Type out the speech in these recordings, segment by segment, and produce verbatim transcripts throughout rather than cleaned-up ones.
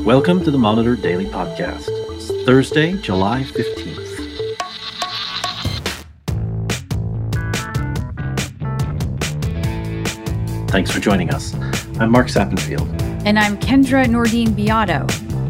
Welcome to the Monitor Daily Podcast. It's Thursday, July fifteenth. Thanks for joining us. I'm Mark Sappenfield. And I'm Kendra Nordine Beato.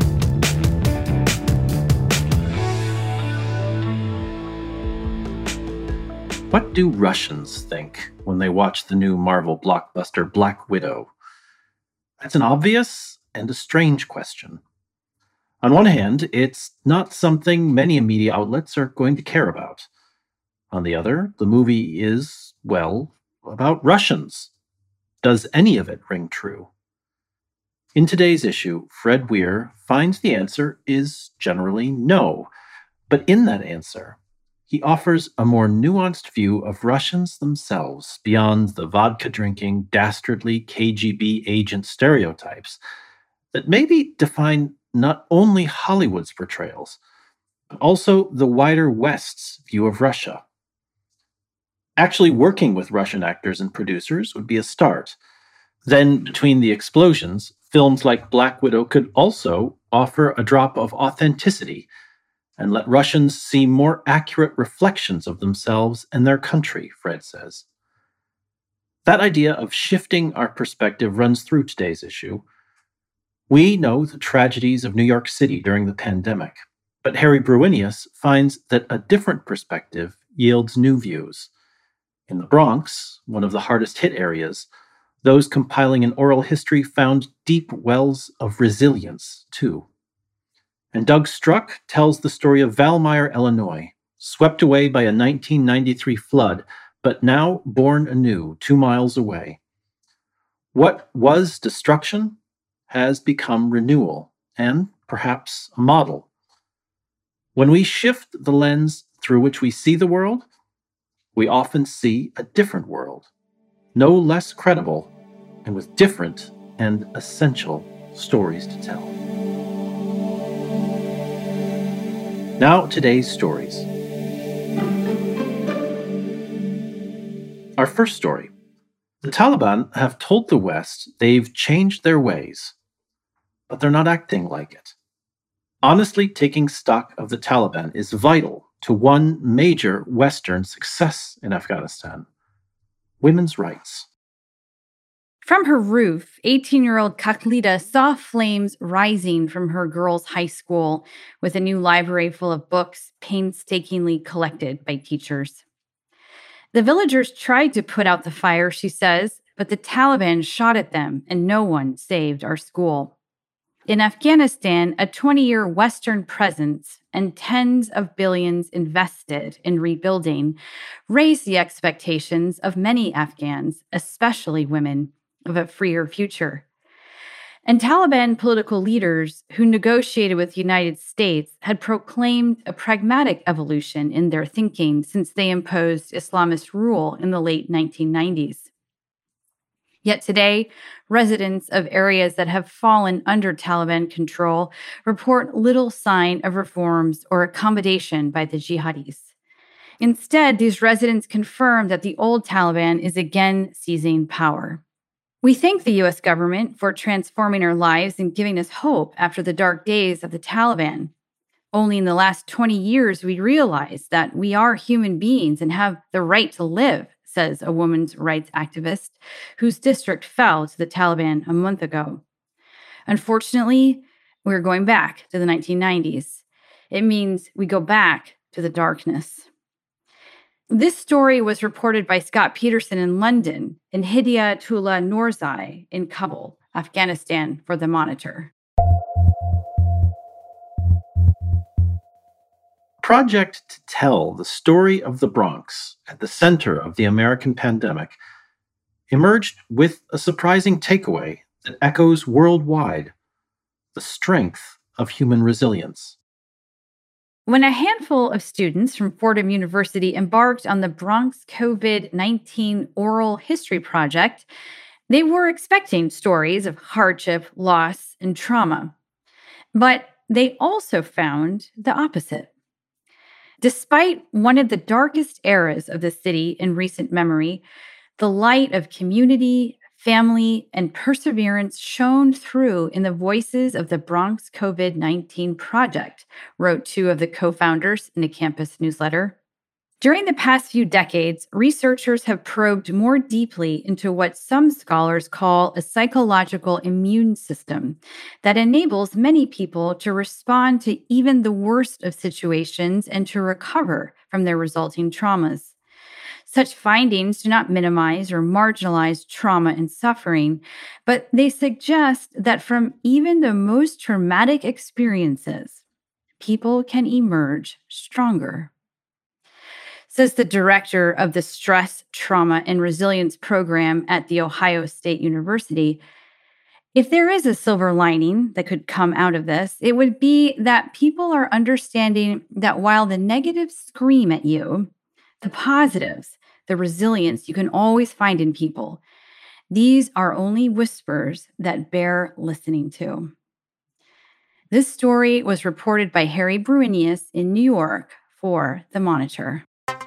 What do Russians think when they watch the new Marvel blockbuster Black Widow? That's an obvious and a strange question. On one hand, it's not something many media outlets are going to care about. On the other, the movie is, well, about Russians. Does any of it ring true? In today's issue, Fred Weir finds the answer is generally no. But in that answer, he offers a more nuanced view of Russians themselves beyond the vodka-drinking, dastardly K G B agent stereotypes that maybe define not only Hollywood's portrayals, but also the wider West's view of Russia. Actually working with Russian actors and producers would be a start. Then, between the explosions, films like Black Widow could also offer a drop of authenticity and let Russians see more accurate reflections of themselves and their country, Fred says. That idea of shifting our perspective runs through today's issue. We know the tragedies of New York City during the pandemic, but Harry Brewinius finds that a different perspective yields new views. In the Bronx, one of the hardest hit areas, those compiling an oral history found deep wells of resilience, too. And Doug Struck tells the story of Valmeyer, Illinois, swept away by a nineteen ninety-three flood, but now born anew two miles away. What was destruction has become renewal, and perhaps a model. When we shift the lens through which we see the world, we often see a different world, no less credible, and with different and essential stories to tell. Now, today's stories. Our first story. The Taliban have told the West they've changed their ways, but they're not acting like it. Honestly, taking stock of the Taliban is vital to one major Western success in Afghanistan: women's rights. From her roof, eighteen-year-old Kaklida saw flames rising from her girls' high school with a new library full of books painstakingly collected by teachers. The villagers tried to put out the fire, she says, but the Taliban shot at them and no one saved our school. In Afghanistan, a twenty-year Western presence and tens of billions invested in rebuilding raised the expectations of many Afghans, especially women, of a freer future. And Taliban political leaders who negotiated with the United States had proclaimed a pragmatic evolution in their thinking since they imposed Islamist rule in the late nineteen nineties. Yet today, residents of areas that have fallen under Taliban control report little sign of reforms or accommodation by the jihadis. Instead, these residents confirm that the old Taliban is again seizing power. We thank the U S government for transforming our lives and giving us hope after the dark days of the Taliban. Only in the last twenty years, we realized that we are human beings and have the right to live, says a women's rights activist whose district fell to the Taliban a month ago. Unfortunately, we're going back to the nineteen nineties. It means we go back to the darkness. This story was reported by Scott Peterson in London and Hidayatullah Noorzai in Kabul, Afghanistan, for The Monitor. Project to tell the story of the Bronx at the center of the American pandemic emerged with a surprising takeaway that echoes worldwide: the strength of human resilience. When a handful of students from Fordham University embarked on the Bronx COVID nineteen Oral History Project, they were expecting stories of hardship, loss, and trauma. But they also found the opposite. Despite one of the darkest eras of the city in recent memory, the light of community, family, and perseverance shone through in the voices of the Bronx COVID nineteen Project, wrote two of the co-founders in a campus newsletter. During the past few decades, researchers have probed more deeply into what some scholars call a psychological immune system that enables many people to respond to even the worst of situations and to recover from their resulting traumas. Such findings do not minimize or marginalize trauma and suffering, but they suggest that from even the most traumatic experiences, people can emerge stronger. Says the director of the Stress, Trauma, and Resilience program at The Ohio State University, if there is a silver lining that could come out of this, it would be that people are understanding that while the negatives scream at you, the positives, the resilience you can always find in people, these are only whispers that bear listening to. This story was reported by Harry Bruinius in New York for The Monitor.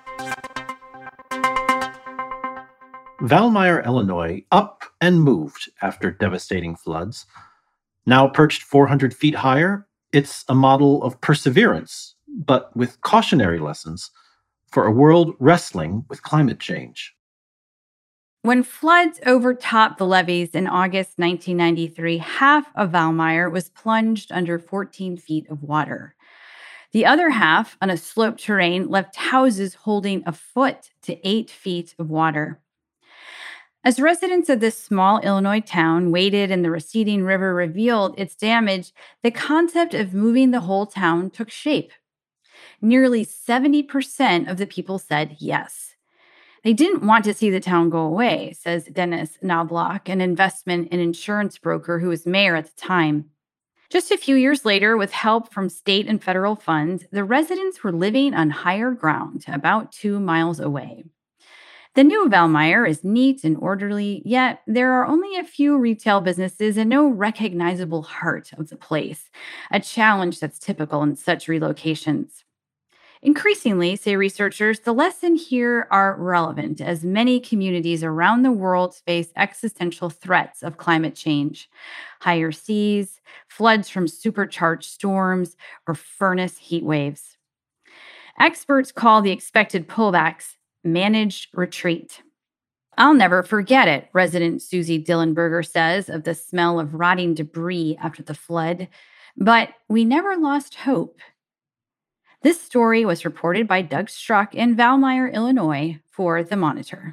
Valmeyer, Illinois, up and moved after devastating floods. Now perched four hundred feet higher, it's a model of perseverance, but with cautionary lessons for a world wrestling with climate change. When floods overtopped the levees in August nineteen ninety-three, half of Valmeyer was plunged under fourteen feet of water. The other half, on a sloped terrain, left houses holding a foot to eight feet of water. As residents of this small Illinois town waited and the receding river revealed its damage, the concept of moving the whole town took shape. Nearly seventy percent of the people said yes. They didn't want to see the town go away, says Dennis Knobloch, an investment and insurance broker who was mayor at the time. Just a few years later, with help from state and federal funds, the residents were living on higher ground about two miles away. The new Valmeyer is neat and orderly, yet there are only a few retail businesses and no recognizable heart of the place, a challenge that's typical in such relocations. Increasingly, say researchers, the lessons here are relevant as many communities around the world face existential threats of climate change, higher seas, floods from supercharged storms, or furnace heat waves. Experts call the expected pullbacks managed retreat. I'll never forget it, resident Susie Dillenberger says of the smell of rotting debris after the flood, but we never lost hope. This story was reported by Doug Struck in Valmeyer, Illinois, for The Monitor.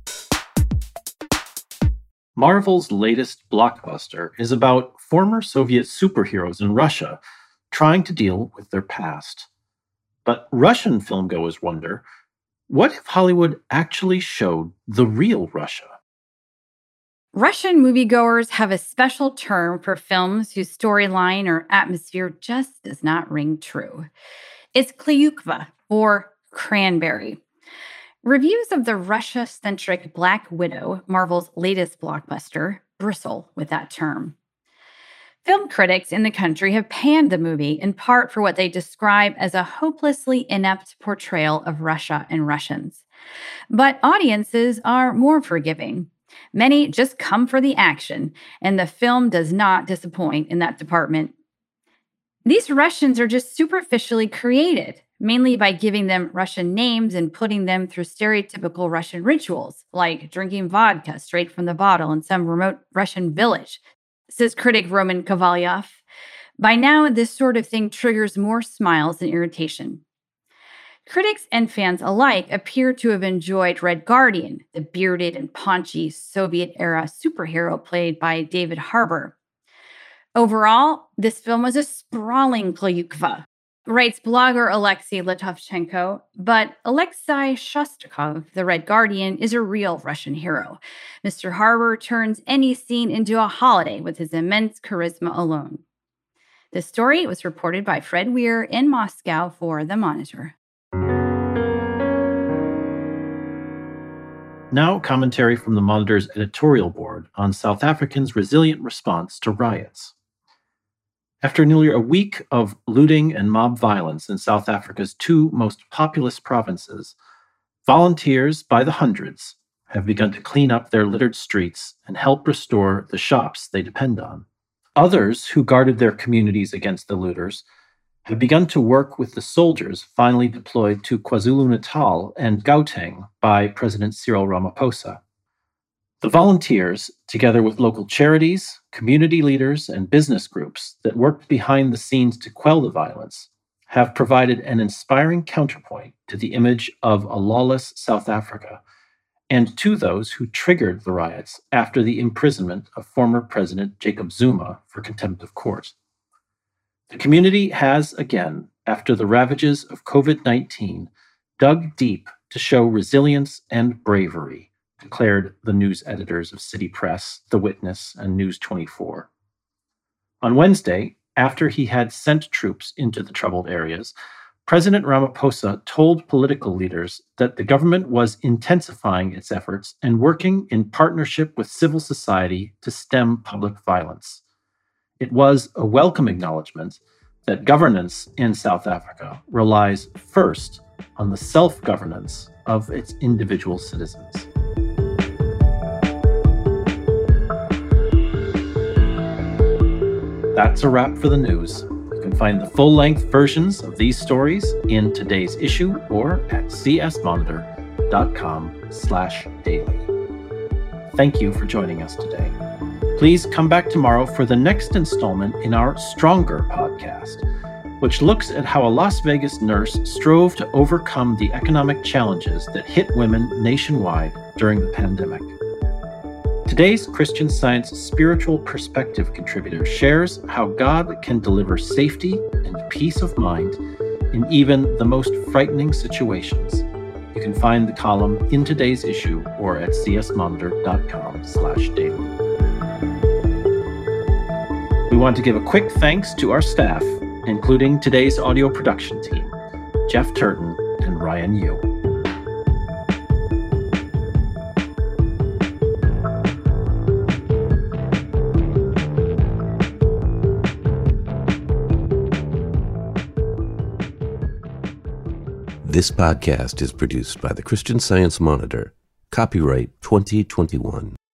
Marvel's latest blockbuster is about former Soviet superheroes in Russia trying to deal with their past. But Russian filmgoers wonder, what if Hollywood actually showed the real Russia? Russian moviegoers have a special term for films whose storyline or atmosphere just does not ring true. It's Klyukva, or cranberry. Reviews of the Russia-centric Black Widow, Marvel's latest blockbuster, bristle with that term. Film critics in the country have panned the movie in part for what they describe as a hopelessly inept portrayal of Russia and Russians. But audiences are more forgiving. Many just come for the action, and the film does not disappoint in that department. These Russians are just superficially created, mainly by giving them Russian names and putting them through stereotypical Russian rituals, like drinking vodka straight from the bottle in some remote Russian village, says critic Roman Kovalyev. By now, this sort of thing triggers more smiles than irritation. Critics and fans alike appear to have enjoyed Red Guardian, the bearded and paunchy Soviet-era superhero played by David Harbour. Overall, this film was a sprawling Klyukva, writes blogger Alexei Litovchenko, but Alexei Shostakov, the Red Guardian, is a real Russian hero. Mister Harbour turns any scene into a holiday with his immense charisma alone. This story was reported by Fred Weir in Moscow for The Monitor. Now, commentary from The Monitor's editorial board on South Africans' resilient response to riots. After nearly a week of looting and mob violence in South Africa's two most populous provinces, volunteers by the hundreds have begun to clean up their littered streets and help restore the shops they depend on. Others who guarded their communities against the looters have begun to work with the soldiers finally deployed to KwaZulu-Natal and Gauteng by President Cyril Ramaphosa. The volunteers, together with local charities, community leaders, and business groups that worked behind the scenes to quell the violence, have provided an inspiring counterpoint to the image of a lawless South Africa and to those who triggered the riots after the imprisonment of former President Jacob Zuma for contempt of court. The community has, again, after the ravages of COVID nineteen, dug deep to show resilience and bravery, declared the news editors of City Press, The Witness, and News twenty-four. On Wednesday, after he had sent troops into the troubled areas, President Ramaphosa told political leaders that the government was intensifying its efforts and working in partnership with civil society to stem public violence. It was a welcome acknowledgement that governance in South Africa relies first on the self-governance of its individual citizens. That's a wrap for the news. You can find the full-length versions of these stories in today's issue or at csmonitor.com slash daily. Thank you for joining us today. Please come back tomorrow for the next installment in our Stronger podcast, which looks at how a Las Vegas nurse strove to overcome the economic challenges that hit women nationwide during the pandemic. Today's Christian Science Spiritual Perspective contributor shares how God can deliver safety and peace of mind in even the most frightening situations. You can find the column in today's issue or at csmonitor.com slash daily. We want to give a quick thanks to our staff, including today's audio production team, Jeff Turton and Ryan Yu. This podcast is produced by the Christian Science Monitor. Copyright twenty twenty-one.